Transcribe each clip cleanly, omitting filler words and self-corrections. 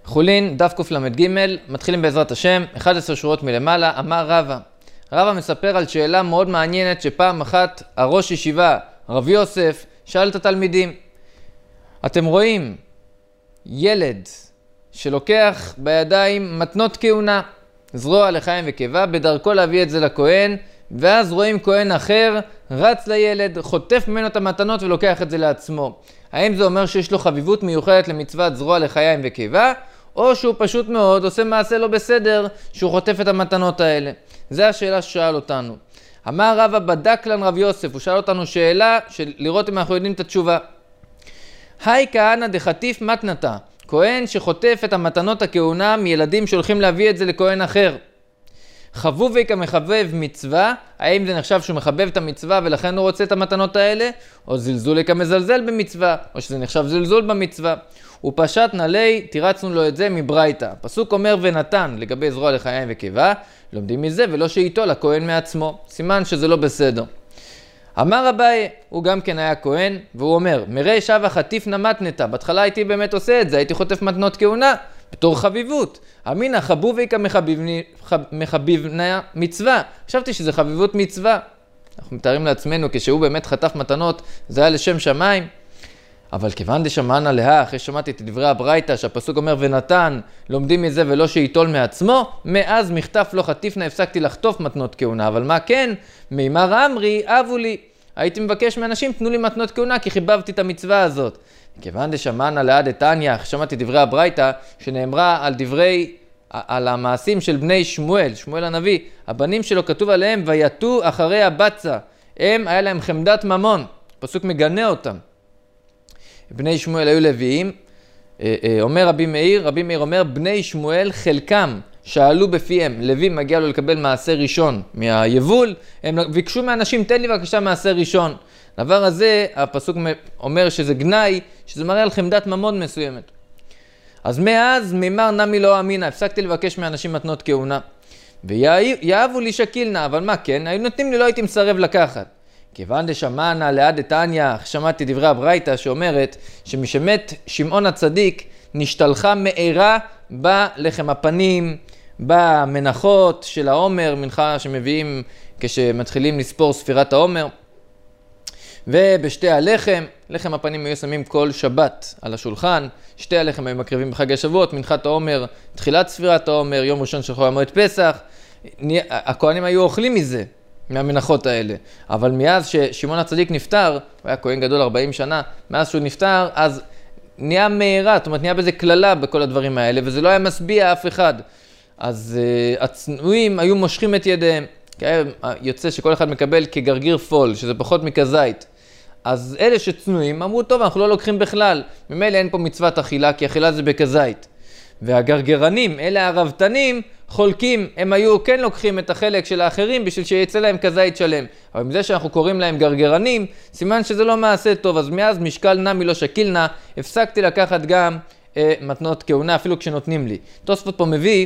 חולין, דף קל"ג, מתחילים בעזרת השם, 11 שורות מלמעלה, אמר רבא. רבא מספר על שאלה מאוד מעניינת שפעם אחת הראש ישיבה, רב יוסף, שאל את התלמידים. אתם רואים ילד שלוקח בידיים מתנות כהונה, זרוע לחיים וקיבה, בדרכו להביא את זה לכהן, ואז רואים כהן אחר, רץ לילד, חוטף ממנו את המתנות ולוקח את זה לעצמו. האם זה אומר שיש לו חביבות מיוחדת למצוות זרוע לחיים וקיבה, או שהוא פשוט מאוד עושה מעשה לא בסדר שהוא חוטף את המתנות האלה? זו השאלה ששאל אותנו. אמר רבא בדק לן רב יוסף, הוא שאל אותנו שאלה של לראות אם אנחנו יודעים את התשובה. היי כהנא דחטיף מתנתה, כהן שחוטף את המתנות הכהונה מילדים שהולכים להביא את זה לכהן אחר. חבובי כמחבב מצווה, האם זה נחשב שהוא מחבב את המצווה ולכן הוא רוצה את המתנות האלה? או זלזולי כמזלזל במצווה, או שזה נחשב זלזול במצווה. ופשט נלי, תירצנו לו את זה מברייתא. פסוק אומר ונתן לגבי זרוע לחיים וקיבה, לומדים מזה ולא שאיתו לכהן מעצמו. סימן שזה לא בסדר. אמר אביי, הוא גם כן היה כהן, והוא אומר, מרי שווה חטיף נמתנתה, בהתחלה הייתי באמת עושה את זה, הייתי חוטף מתנות כהונה, בתור חביבות. אמינא חבובי כמחביבנה מצווה. חשבתי שזה חביבות מצווה. אנחנו מתארים לעצמנו, כשהוא באמת חטף מתנות, זה היה לשם שמיים. אבל כיוון דשמענה להא, אחרי שמעתי את דברי הברייתא, שהפסוק אומר ונתן, לומדים מזה ולא שיטול מעצמו, מאז מכתף לא חטיפנה, הפסקתי לחטוף מתנות כהונה. אבל מה כן? מימר אמרי, אבו לי. הייתי מבקש מאנשים, תנו לי מתנות כהונה, כי חיבבתי את המצווה הזאת. כיוון דשמענה להא דתניא, שמעתי את דברי הברייתא, שנאמרה על המעשים של בני שמואל, שמואל הנביא, הבנים שלו כתוב עליהם, ויתו אחרי הבצע. היה להם חמדת ממון. פסוק מגנה אותם. בני שמואל היו לוויים, אומר רבי מאיר אומר, בני שמואל חלקם שאלו בפיהם, לוי מגיע לו לקבל מעשה ראשון מהיבול, הם ביקשו מאנשים, תן לי בבקשה מעשה ראשון. דבר הזה, הפסוק אומר שזה גנאי, שזה מראה על חמדת ממון מסוימת. אז מאז מימר נמי לא אמינה, הפסקתי לבקש מאנשים מתנות כהונה. ויאהבו לי שקילנה, אבל מה כן? היו נותנים לי, לא הייתי מסרב לקחת. כיוון דשמענה להא דתניא, שמעתי דברי הברייתא שאומרת שמשמת שמעון הצדיק נשתלחה מארה בלחם הפנים, במנחות של העומר, מנחה שמביאים כשמתחילים לספור ספירת העומר, ובשתי הלחם, לחם הפנים היו שמים כל שבת על השולחן, שתי הלחם היו מקריבים בחג השבועות, מנחת העומר, תחילת ספירת העומר, יום ראשון של חול המועד פסח, הכהנים היו אוכלים מזה. מהמנחות האלה. אבל מאז ששמעון הצדיק נפטר, הוא היה כהן גדול 40 שנה, מאז שהוא נפטר, אז נהיה מהירה, זאת אומרת, נהיה בזה כללה בכל הדברים האלה, וזה לא היה משביע אף אחד. אז הצנועים היו מושכים את ידיהם, כי היה יוצא שכל אחד מקבל כגרגיר פול, שזה פחות מכזית. אז אלה שצנועים אמרו, טוב, אנחנו לא לוקחים בכלל, ממילא אין פה מצוות אכילה, כי אכילה זה בכזית. והגרגרנים, אלה הרבתנים, חולקים, הם היו כן לוקחים את החלק של האחרים בשביל שיצא להם כזית שלם. אבל מזה שאנחנו קוראים להם גרגרנים, סימן שזה לא מעשה טוב. אז מאז משקל נמי לא שקילנה, הפסקתי לקחת גם מתנות כהונה, אפילו כשנותנים לי. תוספות פה מביא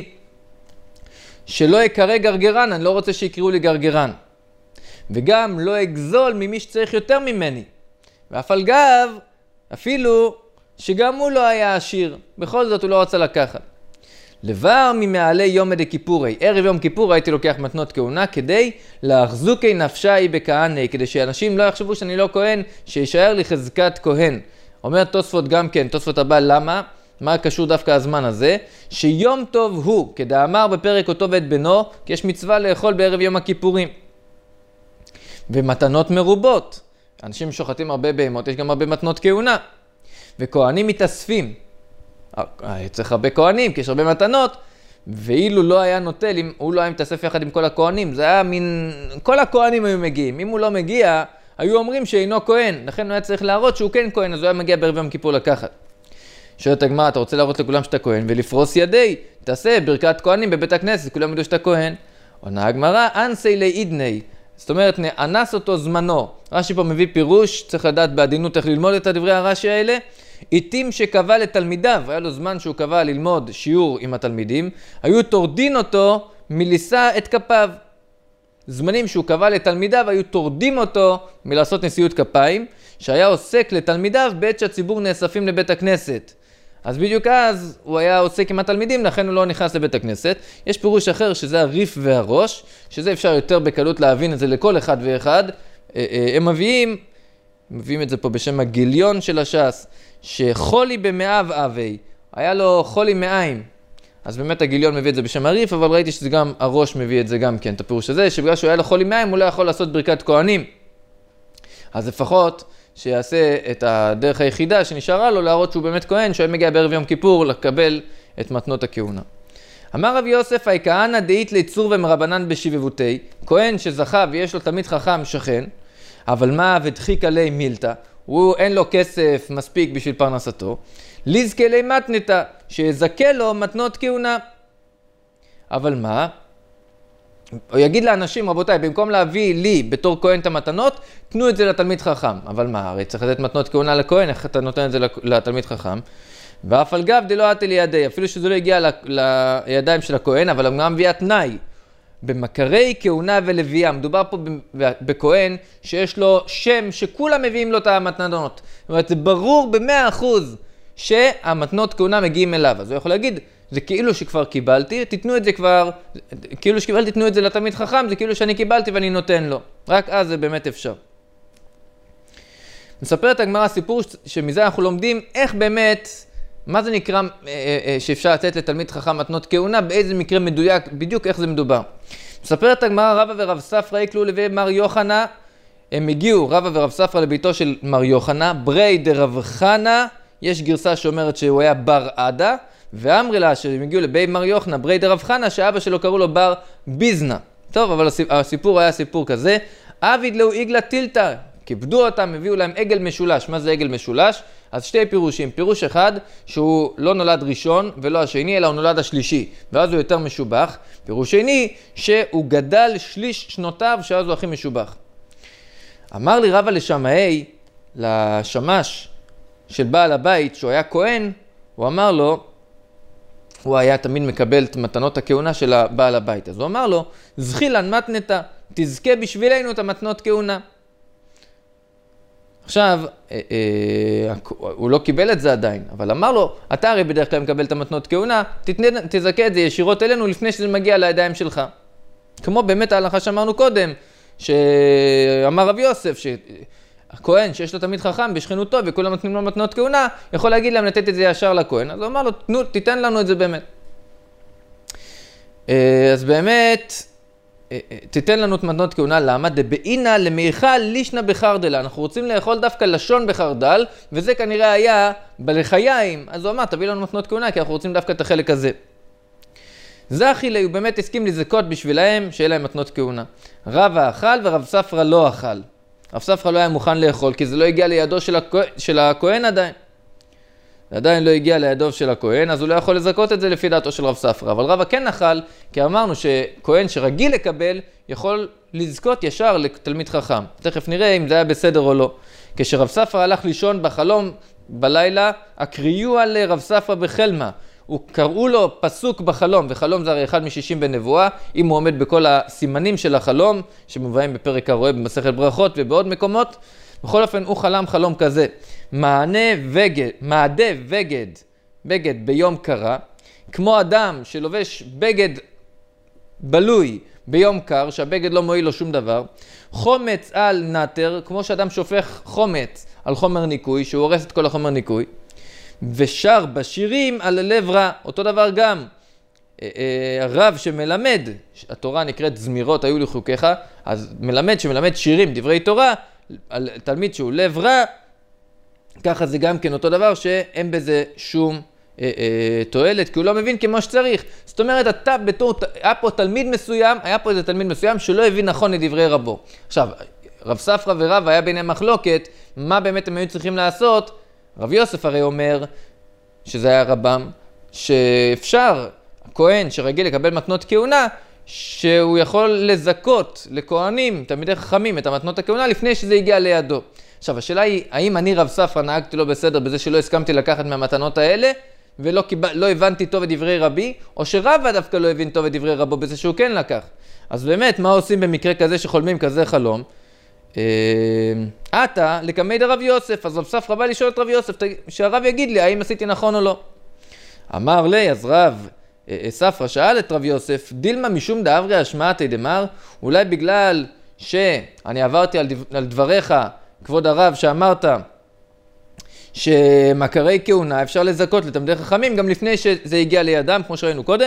שלא יקרא גרגרן, אני לא רוצה שיקראו לי גרגרן. וגם לא אגזול ממי שצריך יותר ממני. ואף על גב, אפילו שגם הוא לא היה עשיר, בכל זאת הוא לא רצה לקחת. לבר ממעלי יום דכיפורי, ערב יום כיפור הייתי לוקח מתנות כהונה כדי להחזוקי נפשי בכהני, כדי שאנשים לא יחשבו שאני לא כהן, שישאר לי חזקת כהן. אומר תוספות גם כן, תוספות הבא, למה? מה קשור דווקא הזמן הזה? שיום טוב הוא, כדאמר בפרק אותו ואת בנו, כי יש מצווה לאכול בערב יום הכיפורים. ומתנות מרובות, אנשים שוחטים הרבה בהמות, יש גם הרבה מתנות כהונה. וכהנים מתאספים. צריך הרבה כהנים, כי יש הרבה מתנות, ואילו לא היה נוטל, אם הוא לא היה מתאסף יחד עם כל הכהנים, זה היה מין, כל הכהנים היו מגיעים. אם הוא לא מגיע, היו אומרים שאינו כהן, לכן הוא היה צריך להראות שהוא כן כהן, אז הוא היה מגיע בערב יום כיפור לקחת. שואלת הגמרא, אתה רוצה להראות לכולם שאתה כהן, ולפרוס ידי, תעשה ברכת כהנים בבית הכנסת, כולם ידעו שאתה כהן. עונה הגמרא, אנסי לעידני, זאת אומרת, אנס אותו זמנו. רש"י פה מביא פירוש, צריך לדעת בעדינות איך ללמוד את הדברי הרש"י האלה. עיתים שקבע לתלמידיו, היה לו זמן שהוא קבע ללמוד שיעור עם התלמידים, היו תורדין אותו מלישא את כפיו. זמנים שהוא קבע לתלמידיו, היו תורדים אותו מלעשות נשיאות כפיים, שהיה עוסק לתלמידיו בעת שהציבור נאספים לבית הכנסת. אז בדיוק אז הוא היה עוסק עם התלמידים, לכן הוא לא נכנס לבית הכנסת. יש פירוש אחר שזה הריף והראש, שזה אפשר יותר בקלות להבין את זה לכל אחד ואחד. הם מביאים את זה פה בשם הגיליון של הש"ס, שחולי במאב אבי, היה לו חולי מעיים. אז באמת הגיליון מביא את זה בשם הריף, אבל ראיתי שזה גם הראש מביא את זה גם כן, את הפירוש הזה, שבגלל שהוא היה לו חולי מעיים, הוא לא יכול לעשות ברכת כהנים. אז לפחות שיעשה את הדרך היחידה שנשארה לו, להראות שהוא באמת כהן, שהוא מגיע בערב יום כיפור לקבל את מתנות הכהונה. אמר רב יוסף, אי כהנא דאית ליצור ומרבנן בשבבותי, כהן שזכה ויש לו תלמיד חכם שכן, אבל מה ודחיק עלי מילתא, הוא אין לו כסף מספיק בשביל פרנסתו, ליזכה לי מתנתא, שיזכה לו מתנות כהונה. אבל מה? הוא יגיד לאנשים, רבותיי, במקום להביא לי בתור כהן את המתנות, תנו את זה לתלמיד חכם. אבל מה? הרי צריך לתת מתנות כהונה לכהן, איך אתה נותן את זה לתלמיד חכם? ואף על גב דלא עטה לידי, אפילו שזה לא הגיע לידיים של הכהן, אבל הוא גם מביא התנאי. במכרי כהונה ולוויה, מדובר פה בכהן שיש לו שם שכולם מביאים לו את המתנות. זאת אומרת, זה ברור ב100% שהמתנות כהונה מגיעים אליו. אז הוא יכול להגיד, זה כאילו שכבר קיבלתי, תתנו את זה כבר, כאילו שקיבלתי, תתנו את זה לתלמיד חכם, זה כאילו שאני קיבלתי ואני נותן לו. רק אז זה באמת אפשר. מספרת הגמרא סיפור שמזה אנחנו לומדים איך באמת, מה זה נקרא שאפשר לתת לתלמיד חכם מתנות כהונה, באיזה מקרה מדויק, בדיוק איך זה מדובר. מספרת הגמרא, רבא ורב ספרא יקלו לבית מר יוחנא, הם הגיעו, רבא ורב ספרא, לביתו של מר יוחנא, ברי דרב חנא, יש גרסה שאומרת שהוא היה בר עדה, ואמרי לה שהם הגיעו לבית מר יוחנא, ברי דרב חנא, שאבא שלו קראו לו בר ביזנא. טוב, אבל הסיפור היה סיפור כזה, אביד לאו עגלה טילתא, כיבדו אותם, הביאו להם עגל משולש. מה זה עגל משולש? אז שתי פירושים. פירוש אחד, שהוא לא נולד ראשון ולא השני, אלא הוא נולד השלישי, ואז הוא יותר משובח. פירוש שני, שהוא גדל שליש שנותיו, שאז הוא הכי משובח. אמר לי רבא לשמאי, לשמש של בעל הבית, שהוא היה כהן, הוא אמר לו, הוא היה תמיד מקבל את מתנות הכהונה של בעל הבית. אז הוא אמר לו, זחילן מתנתא, תזכה בשבילנו את המתנות כהונה. עכשיו, הוא לא קיבל את זה עדיין, אבל אמר לו, אתה הרי בדרך כלל מקבל את המתנות כהונה, תזכה את זה ישירות אלינו לפני שזה מגיע לידיים שלך. כמו באמת ההלכה שאמרנו קודם, שאמר רב יוסף, שהכהן שיש לו תלמיד חכם בשכנותו וכולם נותנים לו מתנות כהונה, יכול להגיד להם לתת את זה ישר לכהן. אז הוא אמר לו, תיתן לנו את זה באמת. אז באמת, תיתן לנו את מתנות כהונה, למה? דבעינה למיכל לישנה בחרדלה. אנחנו רוצים לאכול דווקא לשון בחרדל, וזה כנראה היה בלחיים. אז הוא אמר, תביא לנו מתנות כהונה, כי אנחנו רוצים דווקא את החלק הזה. זכי לי, הוא באמת הסכים לזכות בשבילהם, שיהיה להם מתנות כהונה. רבא אכל ורב ספרא לא אכל. רב ספרא לא היה מוכן לאכול, כי זה לא הגיע לידו של הכהן עדיין. זה עדיין לא הגיע לידו של הכהן, אז הוא לא יכול לזכות את זה לפי דעתו של רב ספרא. אבל רבא כן אכל, כי אמרנו שכהן שרגיל לקבל, יכול לזכות ישר לתלמיד חכם. תכף נראה אם זה היה בסדר או לא. כשרב ספרא הלך לישון בחלום בלילה, הקריאו לרב ספרא בחלמה. הוא קראו לו פסוק בחלום, וחלום זה הרי אחד מ-60 בנבואה, אם הוא עומד בכל הסימנים של החלום, שמובאים בפרק הרואה במסכת ברכות ובעוד מקומות. בכל אופן הוא חלם חלום כזה, מעדה בגד ביום קרה, כמו אדם שלובש בגד בלוי ביום קר, שהבגד לא מועיל לו שום דבר, חומץ על נטר, כמו שאדם שופך חומץ על חומר ניקוי, שהוא הורס את כל החומר ניקוי, ושר בשירים על לב רע, אותו דבר גם. הרב שמלמד, התורה נקראת זמירות היו לחוקיך, אז שמלמד שירים, דברי תורה, על תלמיד שהוא לב רע, ככה זה גם כן אותו דבר שאין בזה שום תועלת, כי הוא לא מבין כמו שצריך. זאת אומרת, אתה בתור, היה פה איזה תלמיד מסוים שלא הבין נכון את דברי רבו. עכשיו, רב ספרא ורב היה ביניהם מחלוקת, מה באמת הם היו צריכים לעשות? רב יוסף הרי אומר, שזה היה רבם, שאפשר, הכהן שרגיל לקבל מתנות כהונה, שהוא יכול לזכות לכהנים, תלמידי חכמים, את המתנות הכהונה לפני שזה הגיע לידו. עכשיו, השאלה היא, האם אני רב ספרא נהגתי לא בסדר בזה שלא הסכמתי לקחת מהמתנות האלה, ולא הבנתי טוב את דברי רבי, או שרבא דווקא לא הבין טוב את דברי רבו בזה שהוא כן לקח. אז באמת, מה עושים במקרה כזה שחולמים כזה חלום? אתה לקמי דרב יוסף, אז רב ספרא בא לשאול את רב יוסף, שהרב יגיד לי האם עשיתי נכון או לא. אמר לי, אז רב ספרא שאל את רב יוסף, דילמה משום דאברי השמעתי דמר, אולי בגלל שאני עברתי על דבריך, כבוד הרב, שאמרת שמכרי כהונה אפשר לזכות לתלמידי חכמים גם לפני שזה הגיע לידם, כמו שראינו קודם.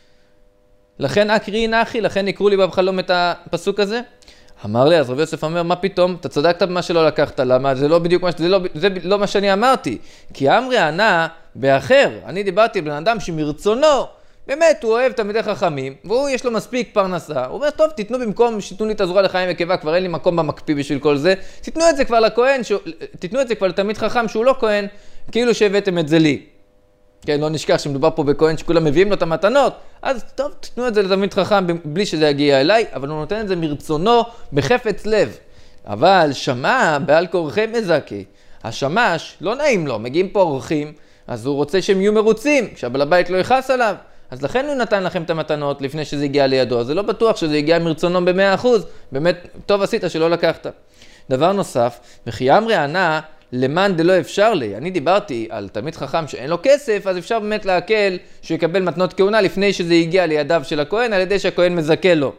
לכן אקריא נחי, לכן יקראו לי בחלום את הפסוק הזה. אמר לי, אז רב יוסף אומר, מה פתאום? אתה צדקת במה שלא לקחת, למה? זה לא בדיוק זה לא מה שאני אמרתי. כי אמרי ענה באחר, אני דיברתי על בן אדם שמרצונו, באמת הוא אוהב תלמידי חכמים, והוא יש לו מספיק פרנסה. הוא אומר, טוב, תיתנו במקום שתיתנו לי את הזרוע לחיים וקיבה, כבר אין לי מקום במקפיא בשביל כל זה. תיתנו את זה כבר לכהן, תיתנו את זה כבר לתלמיד חכם שהוא לא כהן, כאילו שהבאתם את זה לי. כן, לא נשכח שמדובר פה בכהן שכולם מביאים לו את המתנות, אז טוב, תיתנו את זה לתלמיד חכם בלי שזה יגיע אליי, אבל הוא נותן את זה מרצונו, בחפץ לב. אבל שמע בעל כורחי מזכי, השמש לא נעים לו, מגיעים פה אורחים, אז הוא רוצה שהם יהיו מרוצים, כשהבעל הבית לא יכעס עליו. אז לכן הוא נתן לכם את המתנות לפני שזה הגיע לידו, אז זה לא בטוח שזה הגיע מרצונו ב100%, באמת טוב עשית שלא לקחת. דבר נוסף, וכי אמרי ענה, למען דלא אפשר לי, אני דיברתי על תלמיד חכם שאין לו כסף, אז אפשר באמת להקל שהוא יקבל מתנות כהונה לפני שזה הגיע לידיו של הכהן, על ידי שהכהן מזכה לו.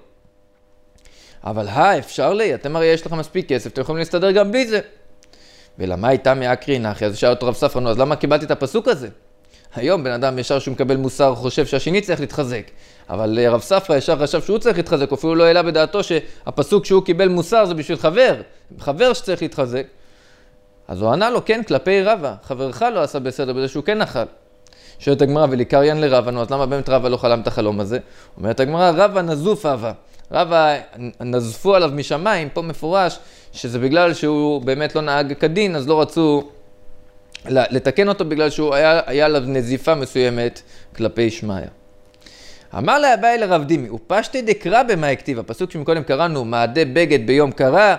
אבל אפשר לי, אתם הרי יש לכם מספיק כסף, אתם יכולים להסתדר גם בלי זה. ולמה הייתה מאקריא נחי? אז שאל אותו רב ספרא, אז למה קיבלתי את הפסוק הזה? היום בן אדם ישר שהוא מקבל מוסר חושב שהשני צריך להתחזק, אבל רב ספרא ישר חשב שהוא צריך להתחזק, אפילו לא העלה בדעתו שהפסוק שהוא קיבל מוסר זה בשביל חבר שצריך להתחזק. אז הוא ענה לו, כן, כלפי רבא, חברך לא עשה בסדר בזה שהוא כן נחל. שואלת הגמרא, וליקריין לרבא, נו, אז למה באמת רבא לא חלם את החלום הזה? אומרת הגמרא, רבא נזוף אבא. רבא נזפו עליו משמיים, פה מפורש שזה בגלל שהוא באמת לא נהג כדין, אז לא רצו לתקן אותו בגלל שהוא היה עליו נזיפה מסוימת כלפי שמעיה. אמר לה אביי לרב דימי, ופשטי דקרא במה הכתיב, הפסוק שמקודם קראנו, מעדי בגד ביום קרא,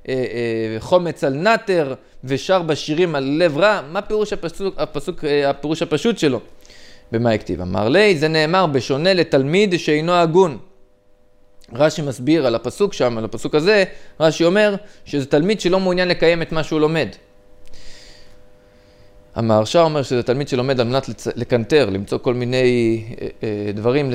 חומץ על נטר ושר בשירים על לב רע, מה פירוש הפירוש הפשוט שלו? במה הכתיב? אמר לי, זה נאמר בשונה לתלמיד שאינו הגון. רש"י מסביר על הפסוק שם, על הפסוק הזה, רש"י אומר שזה תלמיד שלא מעוניין לקיים את מה שהוא לומד. המהרש"א אומר שזה תלמיד שלומד על מנת לקנטר, למצוא כל מיני דברים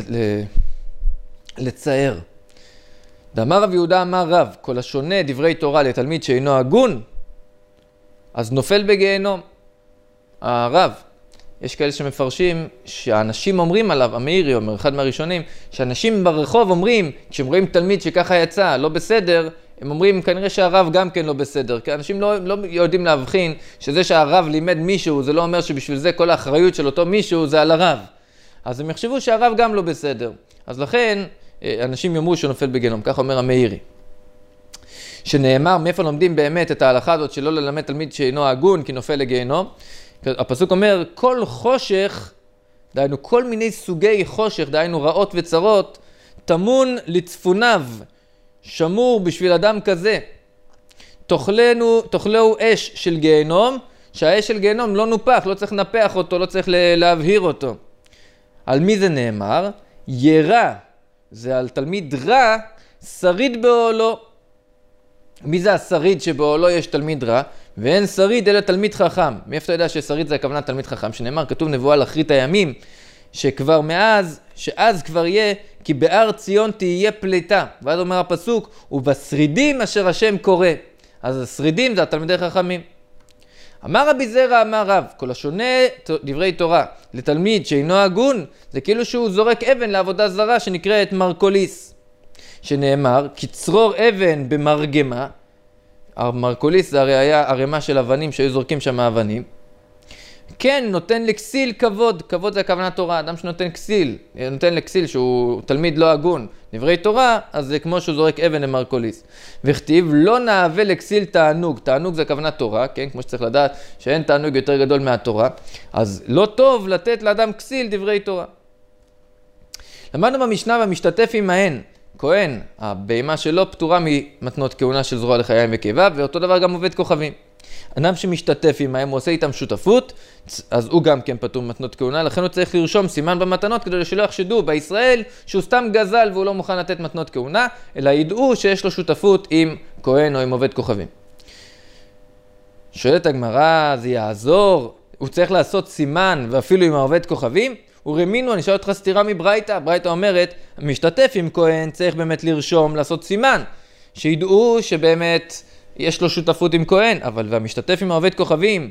לצייר. דאמר רב יהודה אמר רב, כל השונה דברי תורה לתלמיד שאינו הגון, אז נופל בגיהנום. הרב, יש כאלה שמפרשים שהאנשים אומרים עליו, המאירי אומר, אחד מהראשונים, שאנשים ברחוב אומרים, כשהם רואים תלמיד שככה יצא, לא בסדר, הם אומרים כנראה שהרב גם כן לא בסדר, כי אנשים לא יודעים להבחין שזה שהרב לימד מישהו, זה לא אומר שבשביל זה כל האחריות של אותו מישהו זה על הרב. אז הם יחשבו שהרב גם לא בסדר. אז לכן אנשים יאמרו שהוא נופל בגיהנום, כך אומר המאירי. שנאמר, מאיפה לומדים באמת את ההלכה הזאת שלא ללמד תלמיד שאינו הגון כי נופל לגיהנום? הפסוק אומר, כל חושך, דהיינו כל מיני סוגי חושך, דהיינו רעות וצרות, תמון לצפוניו, שמור בשביל אדם כזה. תאכלהו אש של גיהנום, שהאש של גיהנום לא נופח, לא צריך לנפח אותו, לא צריך להבהיר אותו. על מי זה נאמר? ירא, זה על תלמיד רע, שריד באוהלו. מי זה השריד שבאוהלו יש תלמיד רע? ואין שריד אלא תלמיד חכם. מאיפה אתה יודע ששריד זה הכוונה תלמיד חכם? שנאמר, כתוב נבואה לאחרית הימים, שכבר שאז כבר יהיה, כי בהר ציון תהיה פליטה. ואז אומר הפסוק, ובשרידים אשר השם קורא. אז השרידים זה התלמידי חכמים. אמר רבי זרע אמר רב, כל השונה דברי תורה לתלמיד שאינו הגון, זה כאילו שהוא זורק אבן לעבודה זרה שנקראת מרקוליס. שנאמר, כצרור אבן במרגמה, המרקוליס זה הרי היה ערימה של אבנים שהיו זורקים שם אבנים, כן, נותן לכסיל כבוד, כבוד זה הכוונה תורה, אדם שנותן כסיל, נותן לכסיל שהוא תלמיד לא הגון, דברי תורה, אז זה כמו שהוא זורק אבן למרקוליס. וכתיב, לא נאווה לכסיל תענוג, תענוג זה הכוונה תורה, כן, כמו שצריך לדעת שאין תענוג יותר גדול מהתורה, אז לא טוב לתת לאדם כסיל דברי תורה. למדנו במשנה והמשתתף עמהן, כהן, הבהמה שלו פטורה ממתנות כהונה של זרוע לחיים וקיבה, ואותו דבר גם עובד כוכבים. אדם שמשתתף עמהם, הוא עושה איתם שותפות, אז הוא גם כן פטור ממתנות כהונה, לכן הוא צריך לרשום סימן במתנות, כדי שלא יחשדו בישראל שהוא סתם גזל והוא לא מוכן לתת מתנות כהונה, אלא ידעו שיש לו שותפות עם כהן או עם עובד כוכבים. שואלת הגמרא, זה יעזור הוא צריך לעשות סימן, ואפילו עם העובד כוכבים, ורמינו, אני שואל אותך סתירה מברייתא. ברייתא אומרת, משתתף עם כהן צריך באמת לרשום, לעשות סימן, שידעו שבאמת יש לו שותפות עם כהן, אבל והמשתתף עם העובד כוכבים,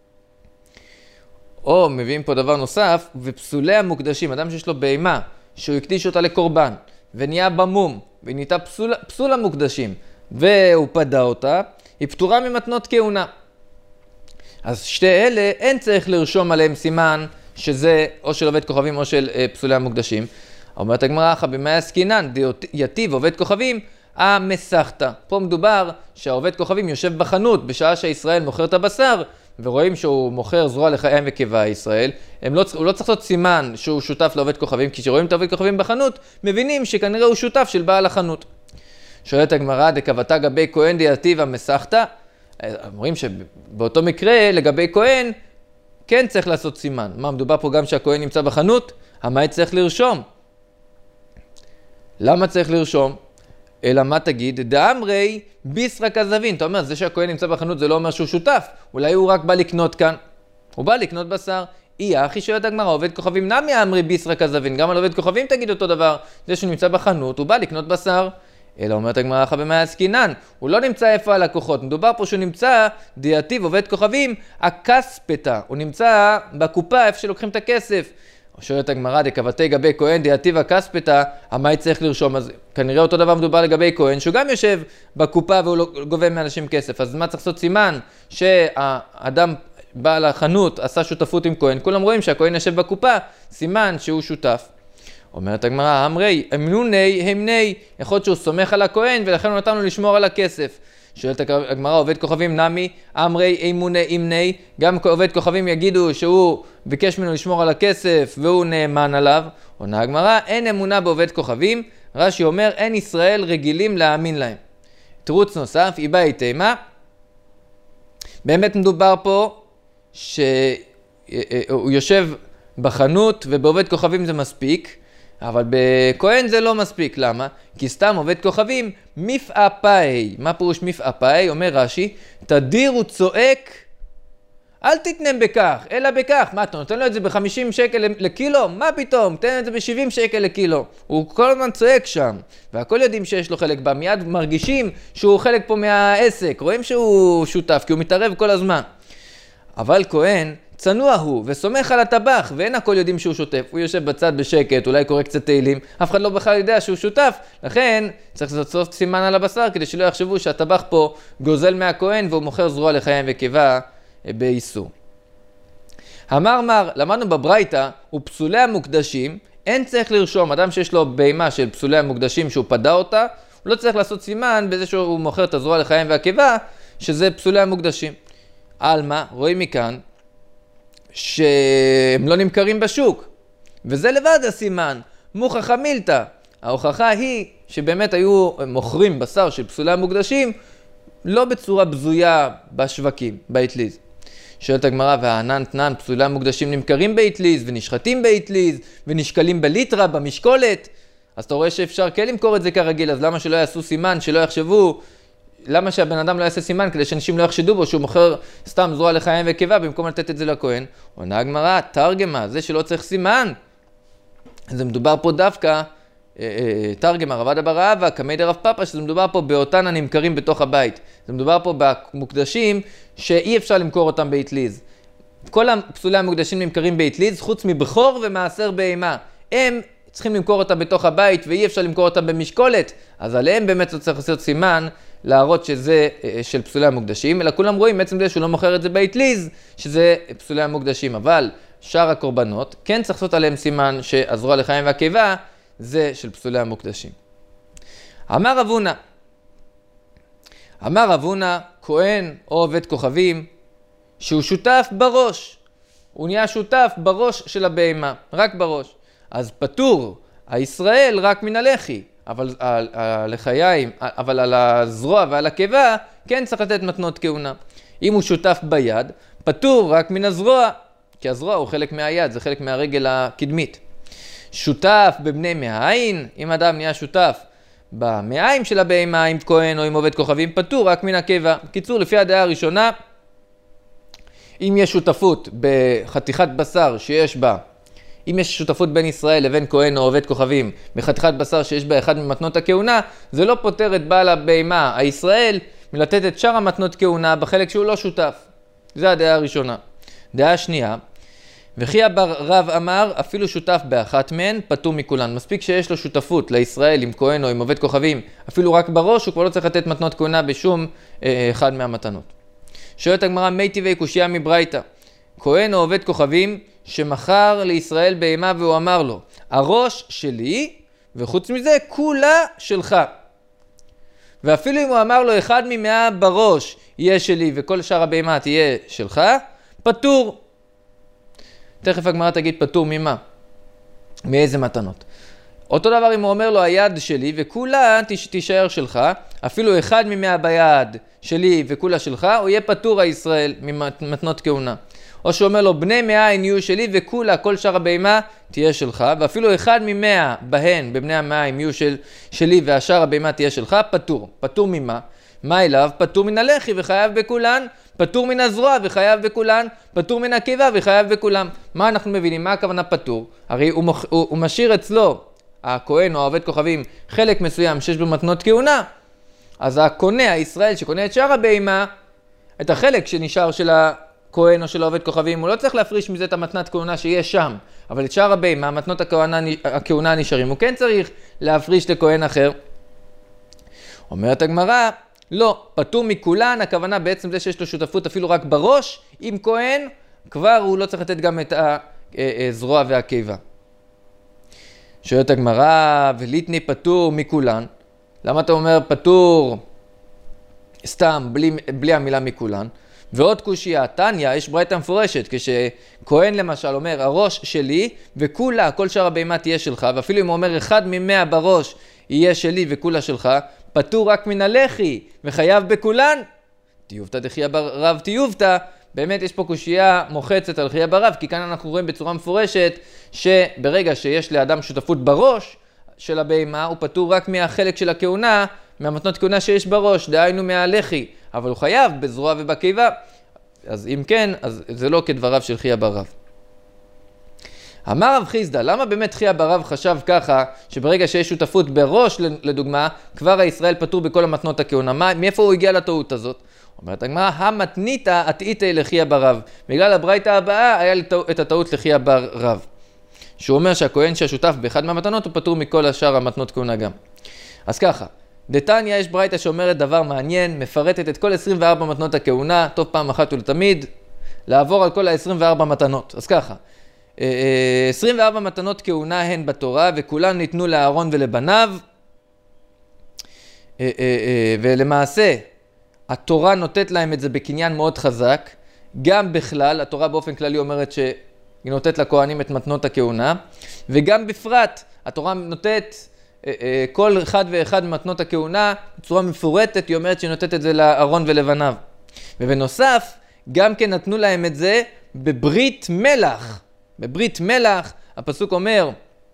או מביאים פה דבר נוסף, ופסולי המוקדשים, אדם שיש לו בהמה, שהוא הקדיש אותה לקורבן, ונהיה במום, והיא נהייתה פסול המוקדשים, והוא פדה אותה, היא פטורה ממתנות כהונה. אז שתי אלה, אין צריך לרשום עליהם סימן, שזה או של עובד כוכבים או של פסולי המוקדשים. אומרת הגמרא, במאי עסקינן, יתיב עובד כוכבים, המסכתא. פה מדובר שהעובד כוכבים יושב בחנות, בשעה שישראל מוכר את הבשר, ורואים שהוא מוכר זרוע לחיים וקיבה ישראל, הוא לא צריך לעשות סימן שהוא שותף לעובד כוכבים, כי כשרואים את העובד כוכבים בחנות, מבינים שכנראה הוא שותף של בעל החנות. שואלת הגמרא, דקבתה גבי כהן דיאטיב המסכתא, אומרים שבאותו מקרה לגבי כהן, כן צריך לעשות סימן. מה, מדובר פה גם שהכהן נמצא בחנות? המאי צריך לרשום. למה צריך לרשום? אלא מה תגיד? דאמרי ביסרא כזבין. אתה אומר, זה שהכהן נמצא בחנות זה לא אומר שהוא שותף. אולי הוא רק בא לקנות כאן. הוא בא לקנות בשר. איה, אחי שואלת הגמרא, עובד כוכבים נמי אמרי ביסרא כזבין. גם על עובד כוכבים תגיד אותו דבר. זה שהוא נמצא בחנות, הוא בא לקנות בשר. אלא אומרת הגמרא, במאי עסקינן, הוא לא נמצא איפה הלקוחות. מדובר פה שהוא נמצא, דיאטיב עובד כוכבים, הכספתא. הוא נמצא בקופה איפה שלוקחים את הכסף. שואלת הגמרא, דקבתי גבי כהן דיאטיב הכספתא, המאי צריך לרשום. אז כנראה אותו דבר מדובר לגבי כהן, שהוא גם יושב בקופה והוא לא גובה מאנשים כסף. אז מה צריך לעשות סימן? שהאדם בעל החנות עשה שותפות עם כהן. כולם רואים שהכהן יושב בקופה, סימן שהוא שותף. אומרת הגמרא, אמרי, אמנוני, המני, יכול להיות שהוא סומך על הכהן ולכן הוא נתן לו לשמור על הכסף. שואלת הגמרא, עובד כוכבים נמי, אמרי, אמוני, אמני, גם עובד כוכבים יגידו שהוא ביקש ממנו לשמור על הכסף והוא נאמן עליו. עונה הגמרא, אין אמונה בעובד כוכבים, רש"י אומר, אין ישראל רגילים להאמין להם. תירוץ נוסף, איבא איתמה, באמת מדובר פה שהוא יושב בחנות ובעובד כוכבים זה מספיק, אבל בכהן זה לא מספיק. למה? כי סתם עובד כוכבים מפעפאי. מה פירוש מפעפאי? אומר רש"י, תדיר וצועק, אל תתנם בכך, אלא בכך. מה, אתה נותן לו את זה ב-50 שקל לקילו? מה פתאום? תן את זה ב-70 שקל לקילו. הוא כל הזמן צועק שם, והכל יודעים שיש לו חלק בה. מיד מרגישים שהוא חלק פה מהעסק. רואים שהוא שותף, כי הוא מתערב כל הזמן. אבל כהן צנוע הוא וסומך על הטבח, ואין הכל יודעים שהוא שותף. הוא יושב בצד בשקט, אולי קורא קצת תהילים, אף אחד לא בכלל יודע שהוא שותף. לכן צריך לעשות סימן על הבשר כדי שלא יחשבו שהטבח פה גוזל מהכהן והוא מוכר זרוע לחיים וקיבה באיסור. המרמר, למדנו בברייתא, ופסולי המוקדשים, אין צריך לרשום. אדם שיש לו בהמה של פסולי המוקדשים שהוא פדה אותה, הוא לא צריך לעשות סימן בזה שהוא מוכר את הזרוע לחיים והקיבה, שזה פסולי המוקדשים. אלמה, רואים מכאן שהם לא נמכרים בשוק, וזה לבד הסימן, מוכחה מילתא. ההוכחה היא שבאמת היו מוכרים בשר של פסולי המוקדשים לא בצורה בזויה בשווקים, באטליז. שואלת הגמרא, והענן תנן, פסולי המוקדשים נמכרים באטליז ונשחטים באטליז ונשקלים בליטרה, במשקולת. אז אתה רואה שאפשר כן למכור את זה כרגיל, אז למה שלא יעשו סימן, שלא יחשבו, למה שהבן אדם לא יעשה סימן כדי שאנשים לא יחשדו בו שהוא מוכר סתם זרוע לחיים וקיבה במקום לתת את זה לכהן? עונה הגמרא, תרגמה, זה שלא צריך סימן. זה מדובר פה דווקא, תרגמה, רבד בר אבא, קמי דרב פאפא, שזה מדובר פה באותן הנמכרים בתוך הבית. זה מדובר פה במוקדשים שאי אפשר למכור אותם באטליז. כל הפסולי המוקדשים נמכרים באטליז, חוץ מבכור ומעשר בהמה. הם צריכים למכור אותם בתוך הבית ואי אפשר למכור אותם במשקולת, אז עליהם באמת לא צריך לעשות סימן להראות שזה של פסולי המוקדשים, אלא כולם רואים בעצם זה שהוא לא מוכר את זה באטליז, שזה פסולי המוקדשים. אבל שאר הקורבנות כן צריך לעשות עליהם סימן שהזרוע לחיים והקיבה זה של פסולי המוקדשים. אמר רב הונא, כהן או עובד כוכבים שהוא שותף בראש, הוא נהיה שותף בראש של הבהמה, רק בראש, אז פטור הישראל רק מן הלחי, אבל הלחיים, אבל על הזרוע ועל הקיבה כן צריך לתת מתנות כהונה. אם הוא שותף ביד, פטור רק מן הזרוע, כי הזרוע הוא חלק מהיד, זה חלק מהרגל הקדמית. שותף בבני מעיים, אם אדם נהיה שותף במעיים של הבהמה, עם כהן או עם עובד כוכבים, פטור רק מן הקיבה. בקיצור, לפי הדעה הראשונה, אם יש שותפות בחתיכת בשר שיש בה, אם יש שותפות בין ישראל לבין כהן או עובד כוכבים בחתיכת בשר שיש בה אחד ממתנות הכהונה, זה לא פותר את בעל הבהמה, הישראל, מלתת את שאר המתנות כהונה בחלק שהוא לא שותף. זה הדעה הראשונה. דעה שנייה, וכי רב אמר, אפילו שותף באחת מהן, פטור מכולן. מספיק שיש לו שותפות לישראל עם כהן או עם עובד כוכבים, אפילו רק בראש, הוא כבר לא צריך לתת מתנות כהונה בשום אחד מהמתנות. שואלת הגמרא, מי טבעי קושיה מברייתא? כהן או עובד כוכבים שמכר לישראל בהמה והוא אמר לו, הראש שלי וחוץ מזה כולה שלך. ואפילו אם הוא אמר לו אחד ממאה בראש יהיה שלי וכל שאר הבהמה תהיה שלך, פטור. תכף הגמרא תגיד פטור ממה? מאיזה מתנות? אותו דבר אם הוא אומר לו היד שלי וכולה תישאר שלך, אפילו אחד ממאה ביד שלי וכולה שלך, הוא יהיה פטור הישראל ממתנות כהונה. או שהוא אומר לו בני 100 יהיו שלי וכולה כל שאר הבהמה תהיה שלך, ואפילו אחד ממאה בהן בבני המאה יהיו שלי והשאר הבהמה תהיה שלך, פטור. פטור ממה? מה אליו? פטור מן הלחי וחייב בכולן, פטור מן הזרוע וחייב בכולן, פטור מן הקיבה וחייב בכולם. מה אנחנו מבינים? מה הכוונה פטור? הרי הוא משאיר אצלו, הכהן או העובד כוכבים, חלק מסוים שיש בו מתנות כהונה, אז הקונה, הישראל שקונה את שאר הבהמה, את החלק שנשאר של הכהן או של העובד כוכבים, הוא לא צריך להפריש מזה את המתנת כהונה שיש שם, אבל את שאר הבהמה, מתנות הכהונה נשארים, הוא כן צריך להפריש לכהן אחר. אומרת הגמרא, לא, פטור מכולן, הכוונה בעצם זה שיש לו שותפות אפילו רק בראש, עם כהן, כבר הוא לא צריך לתת גם את הזרוע והקיבה. שואלת הגמרא, וליטני פטור מכולן, למה אתה אומר פטור סתם, בלי המילה מכולן? ועוד קושיה, תניא, יש ברייתא מפורשת, כשכהן למשל אומר, הראש שלי וכולה, כל שאר הבהמה תהיה שלך, ואפילו אם הוא אומר אחד ממאה בראש יהיה שלי וכולה שלך, פטור רק מן הלחי וחייב בכולן. תיובתא דחיה ברב תיובתא, באמת יש פה קושיה מוחצת על חיה ברב, כי כאן אנחנו רואים בצורה מפורשת שברגע שיש לאדם שותפות בראש של הבהמה, הוא פטור רק מהחלק של הכהונה, מהמתנות כהונה שיש בראש, דהיינו מהלחי, אבל הוא חייב בזרוע ובקיבה. אז אם כן, אז זה לא כדבריו של חיה ברב. אמר רב חיסדא, למה באמת חיה ברב חשב ככה, שברגע שיש שותפות בראש, לדוגמה, כבר הישראל פטור בכל המתנות הכהונה? מאיפה הוא הגיע לטעות הזאת? אומרת הגמרא, המתניתא אטעיתיה לחיה ברב. בגלל הברייתא הבאה היה את הטעות לחיה ברב. שהוא אומר שהכהן שהשותף באחד מהמתנות הוא פטור מכל השאר המתנות כהונה גם. אז ככה, דתניא יש ברייתא שאומרת דבר מעניין, מפרטת את כל 24 מתנות הכהונה, טוב פעם אחת ולתמיד, לעבור על כל ה-24 מתנות. אז ככה, 24 מתנות כהונה הן בתורה, וכולן ניתנו לאהרון ולבניו, ולמעשה, התורה נותנת להם את זה בקניין מאוד חזק, גם בכלל, התורה באופן כללי אומרת שהיא נותנת לכהנים את מתנות הכהונה, וגם בפרט, התורה נותנת כל אחד ואחד ממתנות הכהונה בצורה מפורטת, היא אומרת שהיא נותנת את זה לאהרון ולבניו. ובנוסף, גם כן נתנו להם את זה בברית מלח. בברית מלח, הפסוק אומר,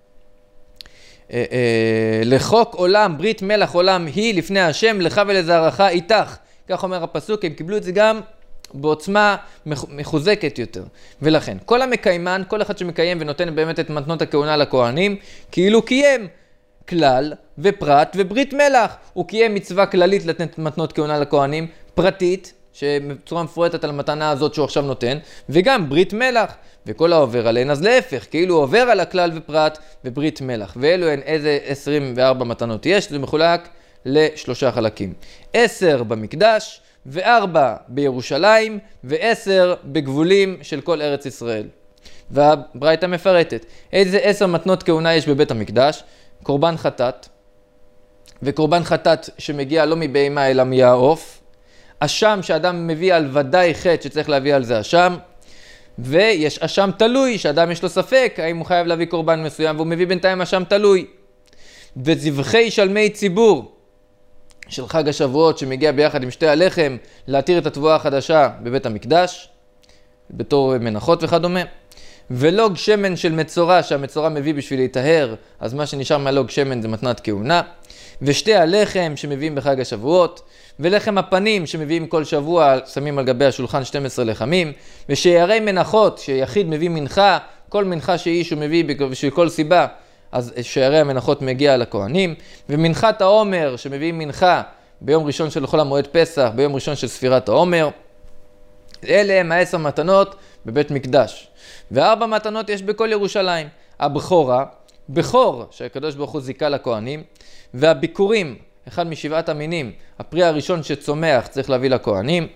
לחוק עולם, ברית מלח עולם היא לפני השם, לך ולזרעך איתך. כך אומר הפסוק, הם קיבלו את זה גם בעוצמה מחוזקת יותר. ולכן, כל המקיימן, כל אחד שמקיים ונותן באמת את מתנות הכהונה לכהנים, כאילו קיים כלל ופרט וברית מלח. הוא קיים מצווה כללית לתת מתנות כהונה לכהנים, פרטית, שבצורה מפורטת על המתנה הזאת שהוא עכשיו נותן, וגם ברית מלח. וכל העובר עליהן, אז להפך, כאילו עובר על הכלל ופרט וברית מלח. ואלו הן איזה 24 מתנות יש, זה מחולק לשלושה חלקים. 10 במקדש, ו4 בירושלים, ו10 בגבולים של כל ארץ ישראל. והברייתא מפרטת. איזה 10 מתנות כהונה יש בבית המקדש? קורבן חטאת, וקורבן חטאת שמגיע לא מבהמה אלא מהעוף. אשם שאדם מביא על ודאי חטא שצריך להביא על זה אשם. ויש אשם תלוי, שאדם יש לו ספק, האם הוא חייב להביא קורבן מסוים, והוא מביא בינתיים אשם תלוי. וזבחי שלמי ציבור של חג השבועות, שמגיע ביחד עם שתי הלחם, להתיר את התבואה החדשה בבית המקדש, בתור מנחות וכדומה. ולוג שמן של מצורע שהמצורע מביא בשביל להיטהר, אז מה שנשאר מהלוג שמן זה מתנת כהונה, ושתי הלחם שמביאים בחג השבועות, ולחם הפנים שמביאים כל שבוע, שמים על גבי השולחן 12 לחמים, ושיירי מנחות שיחיד מביא מנחה, כל מנחה שאיש הוא מביא בשביל כל סיבה, אז שיירי המנחות מגיע לכהנים, ומנחת העומר שמביאים מנחה ביום ראשון של חול המועד פסח, ביום ראשון של ספירת העומר, אלה הם 10 מתנות בבית מקדש. ו4 מתנות יש בכל ירושלים. הבכורה, בכור שהקדוש ברוך הוא זיכה לכהנים, והביקורים, אחד משבעת המינים, הפרי הראשון שצומח צריך להביא לכהנים,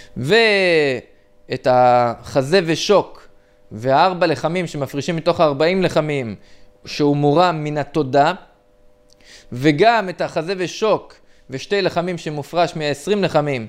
ואת החזה ושוק, וה4 לחמים שמפרישים מתוך 40 לחמים, שהוא מורם מן התודה, וגם את החזה ושוק, ושתי לחמים שמופרש מ-20 לחמים,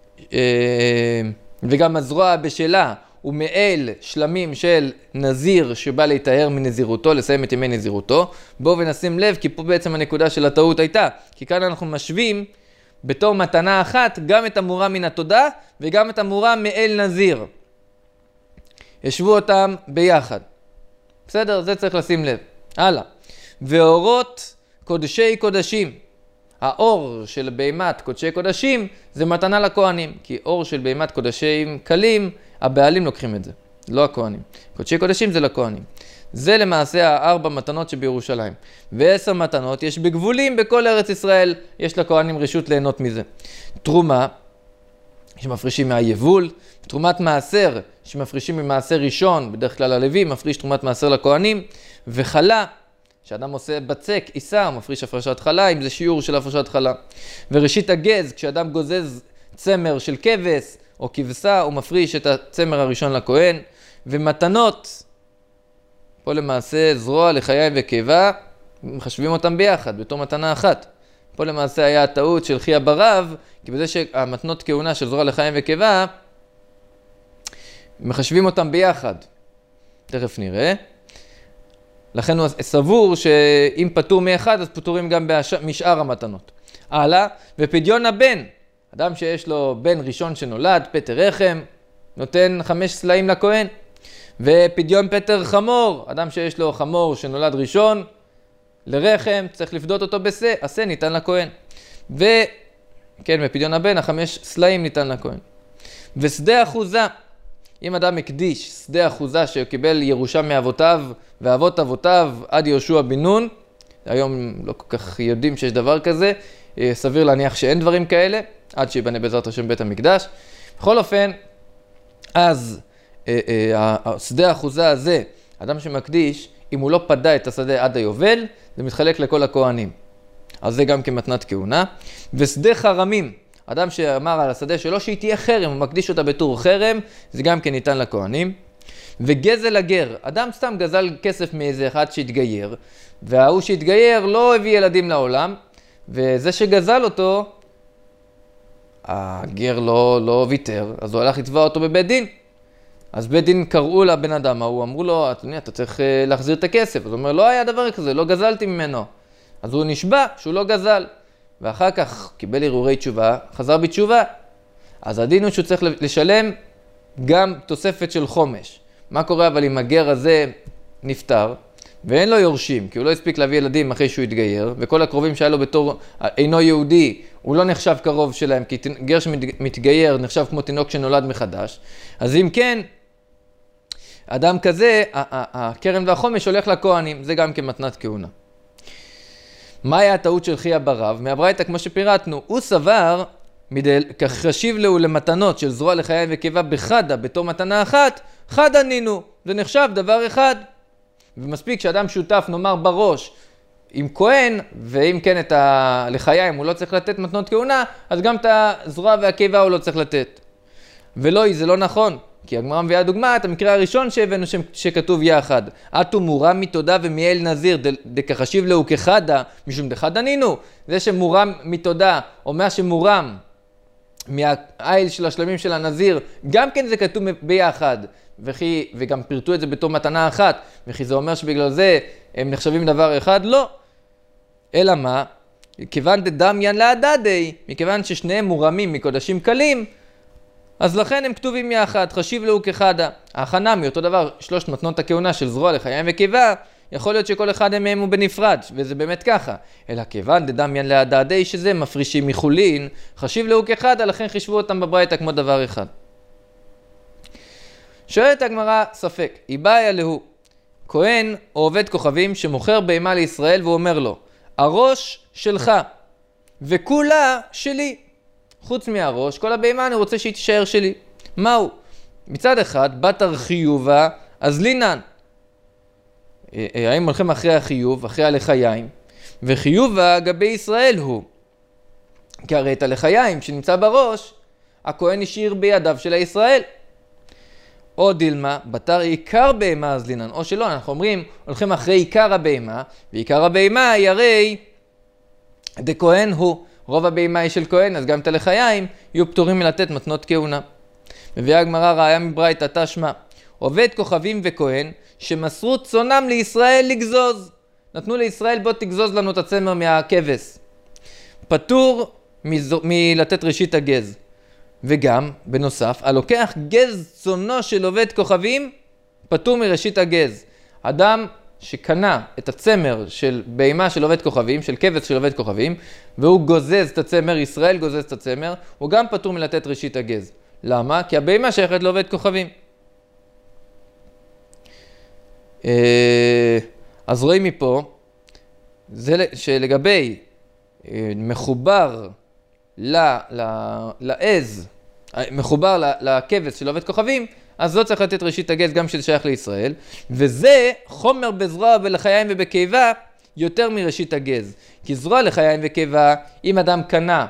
וגם הזרוע בשלה, ומעל שלמים של נזיר שבא להיטהר מנזירותו, לסיים את ימי נזירותו. בואו ונשים לב, כי פה בעצם הנקודה של הטעות הייתה, כי כאן אנחנו משווים בתור מתנה אחת גם את המורם מן התודה וגם את המורם מעל נזיר. ישבו אותם ביחד. בסדר? זה צריך לשים לב. הלאה. ואורות קודשי קודשים. האור של בהמת קודשי קודשים זה מתנה לכהנים, כי אור של בהמת קודשים קלים, הבעלים לוקחים את זה, לא הכהנים. קודשי קודשים זה לכהנים. זה למעשה 4 מתנות שבירושלים. ו10 מתנות יש בגבולים בכל ארץ ישראל, יש לכהנים רשות ליהנות מזה. תרומה, שמפרישים מהיבול, תרומת מעשר, שמפרישים ממעשר ראשון, בדרך כלל הלוי מפריש תרומת מעשר לכהנים, וחלה, כשאדם עושה בצק, עיסה, הוא מפריש הפרשת חלה, אם זה שיעור של הפרשת חלה. וראשית הגז, כשאדם גוזז צמר של כבש או כבשה, הוא מפריש את הצמר הראשון לכהן. ומתנות, פה למעשה זרוע לחיים וקיבה, מחשבים אותם ביחד, בתור מתנה אחת. פה למעשה היה הטעות של חייה ברב, כי בזה שהמתנות כהונה של זרוע לחיים וקיבה, מחשבים אותם ביחד. תכף נראה. לכן הוא סבור שאם פטור מאחד, אז פטורים גם משאר המתנות. הלאה, ופדיון הבן, אדם שיש לו בן ראשון שנולד, פטר רחם, נותן 5 סלעים לכהן. ופדיון פטר חמור, אדם שיש לו חמור שנולד ראשון, לרחם, צריך לפדות אותו בשה, עשה ניתן לכהן. וכן, בפדיון הבן, 5 סלעים ניתן לכהן. ושדה אחוזה, אם אדם הקדיש שדה אחוזה שקיבל ירושה מאבותיו ואבות אבותיו עד יהושע בן נון, היום לא כל כך יודעים שיש דבר כזה, סביר להניח שאין דברים כאלה, עד שיבנה בעזרת השם בית המקדש. בכל אופן, אז השדה האחוזה הזה, אדם שמקדיש, אם הוא לא פדה את השדה עד היובל, זה מתחלק לכל הכהנים. אז זה גם כמתנת כהונה. ושדה חרמים, אדם שאמר על השדה שלו שהיא תהיה חרם, הוא מקדיש אותה בתור חרם, זה גם כן ניתן לכהנים. וגזל הגר, אדם סתם גזל כסף מאיזה אחד שהתגייר, והוא שהתגייר לא הביא ילדים לעולם, וזה שגזל אותו, הגר לא ויתר, אז הוא הלך לתבוע אותו בבית דין. אז בית דין קראו לבן אדם, הוא אמרו לו, אתה צריך להחזיר את הכסף. אז הוא אומר, לא היה דבר כזה, לא גזלתי ממנו. אז הוא נשבע שהוא לא גזל. ואחר כך קיבל הרהורי תשובה, חזר בתשובה. אז הדין הוא שהוא צריך לשלם גם תוספת של חומש. מה קורה אבל אם הגר הזה נפטר, ואין לו יורשים, כי הוא לא הספיק להביא ילדים אחרי שהוא התגייר, וכל הקרובים שהיה לו בתור אינו יהודי, הוא לא נחשב קרוב שלהם, כי גר שמתגייר נחשב כמו תינוק שנולד מחדש. אז אם כן, אדם כזה, הקרן והחומש הולך לכהנים, זה גם כמתנת כהונה. מה היה הטעות של חייה ברב? מהברייתא, כמו שפירטנו, הוא סבר, כך חשיב לו למתנות של זרוע לחיים וקיבה בחדה, בתור מתנה אחת, חדה נינו, זה נחשב דבר אחד. ומספיק שאדם שותף, נאמר בראש, עם כהן, ואם כן את לחיים הוא לא צריך לתת מתנות כהונה, אז גם את הזרוע והקיבה הוא לא צריך לתת. ולא, זה לא נכון. כי הגמרא מביאה דוגמה, את המקרה הראשון שהבאנו שכתוב יחד. אתו מורם מתודה ומאל נזיר, דכחשיב לו כחדה, משום דחדה נינו. זה שמורם מתודה, אומר שמורם מהאיל של השלמים של הנזיר, גם כן זה כתוב ביחד. וגם פירטו את זה בתור מתנה אחת. וכי זה אומר שבגלל זה הם נחשבים דבר אחד? לא. אלא מה? כיוון דדמיין להדדי, מכיוון ששניהם מורמים מקודשים קלים, אז לכן הם כתובים יחד, חשיב לו כחדה. ההכנה מאותו דבר, 3 מתנות הכהונה של זרוע לחיים וקיבה, יכול להיות שכל אחד מהם הוא בנפרד, וזה באמת ככה. אלא כיוון דדמיין להדעדי שזה מפרישים מחולין, חשיב לו כחדה, לכן חישבו אותם בברייתא כמו דבר אחד. שואלת הגמרא ספק, איבעיה להו, כהן או עובד כוכבים שמוכר בהמה לישראל והוא אומר לו, הראש שלך וכולה שלי. חוץ מהראש, כל הבהמה אני רוצה שהיא תישאר שלי. מהו? מצד אחד, בתר חיובה, אז לינן. האם הולכים אחרי החיוב, אחרי הלחיים? וחיובה גבי ישראל הוא. כי הרי את הלחיים שנמצא בראש, הכהן השאיר בידיו של הישראל. או דילמה, בתר עיקר בהמה אז לינן. או שלא, אנחנו אומרים, הולכים אחרי עיקר הבהמה, ועיקר הבהמה היא הרי דכהן הוא. רוב הבהמה היא של כהן, אז גם את הלחיים יהיו פטורים מלתת מתנות כהונה. מביאה הגמרא ראיה מברייתא תשמע, עובד כוכבים וכהן שמסרו צונם לישראל לגזוז. נתנו לישראל בוא תגזוז לנו את הצמר מהכבש. פטור מלתת ראשית הגז. וגם, בנוסף, הלוקח גז צונו של עובד כוכבים, פטור מראשית הגז. אדם שקנה את הצמר של בהמה של עובד כוכבים, של כבש של עובד כוכבים, והוא גוזז את הצמר, ישראל גוזז את הצמר, הוא גם פטור מלתת ראשית הגז. למה? כי הבהמה שייכת לעובד כוכבים. אז רואים מפה, זה שלגבי מחובר לעז, מחובר לכבש של עובד כוכבים, אז לא צריך לתת ראשית הגז גם שזה שייך לישראל, וזה חומר בזרוע ולחיים ובקיבה יותר מראשית הגז. כי זרוע לחיים וקיבה, אם אדם קנה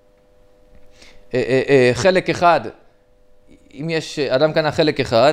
חלק אחד, אם יש אדם קנה חלק אחד,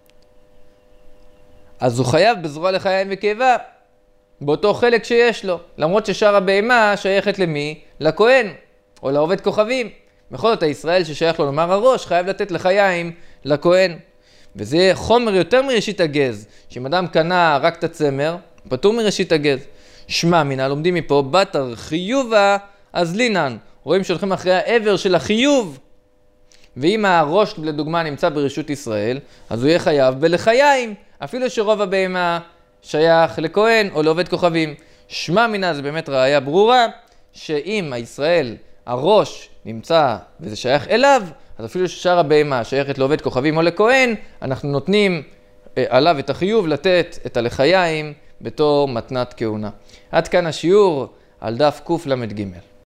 אז הוא חייב בזרוע לחיים וקיבה באותו חלק שיש לו, למרות ששאר הבהמה שייכת למי? לכהן או לעובד כוכבים. בכל זאת הישראל ששייך לו לומר הראש חייב לתת לחיים לכהן. וזה חומר יותר מראשית הגז, שאם אדם קנה רק את הצמר, פטור מראשית הגז. שמע מינה, לומדים מפה, בתר חיובה אז לינן. רואים שהולכים אחרי העבר של החיוב. ואם הראש לדוגמה נמצא ברשות ישראל, אז הוא יהיה חייב בלחיים, אפילו שרוב הבהמה שייך לכהן או לעובד כוכבים. שמע מינה זה באמת ראיה ברורה, שאם הישראל, הראש נמצא וזה שייך אליו, אז אפילו ששאר הבהמה שייכת לעובד כוכבים או לכהן, אנחנו נותנים עליו את החיוב לתת את הלחיים בתור מתנת כהונה. עד כאן השיעור על דף קל"ג.